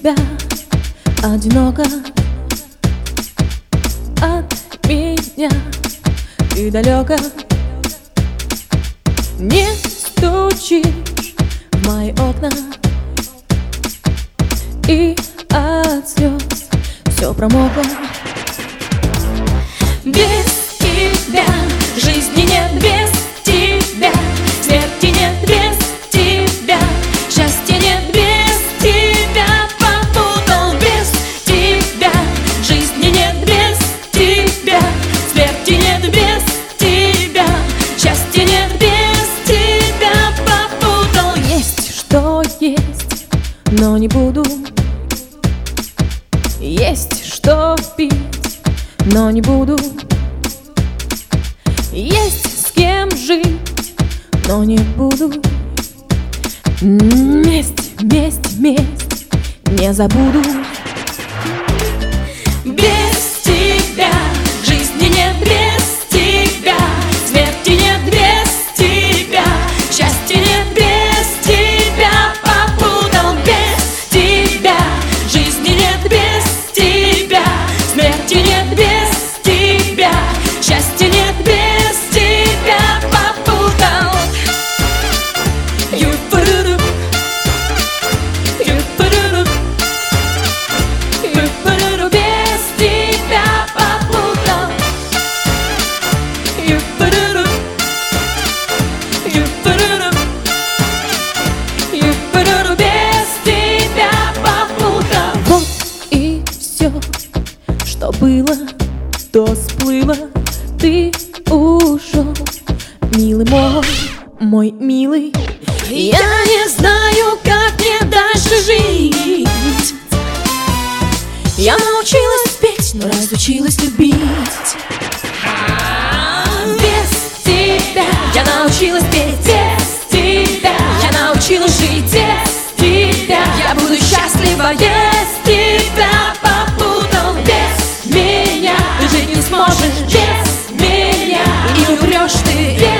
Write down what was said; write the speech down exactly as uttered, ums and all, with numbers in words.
тебя одиноко от меня ты далеко. Не стучишь в мои окна, и от слез все промокло. Без тебя жизни нет, без тебя смерти нет, без тебя счастья нет, без тебя попутал, без тебя жизни нет, без тебя смерти нет, без тебя счастья нет, без тебя попутал. Есть что есть, но не буду. Есть что пить, но не буду. Есть с кем жить, но не буду. Месть, месть, месть не забуду. Без тебя жизни нет, без тебя смерти нет, без тебя счастья нет, без тебя попутал, без тебя жизни нет, без тебя смерти нет, без тебя счастья нет, без тебя попутал. Ю-пу-ру-ру, ю-пу-ру-ру, ю-пу-ру-ру, без тебя попутал. Ю-пу-ру-ру, ю-пу-ру-ру, ю-пу-ру-ру, без тебя попутал. Вот и все, что было, то сплыло. Ты ушел, милый мой, мой милый. Я не знаю, как мне дальше жить. Я научилась петь, но разучилась любить. Без тебя я научилась петь, без тебя я научилась жить, без тебя я буду счастлива, без тебя попутал, без меня ты жить не сможешь, без меня и умрешь ты.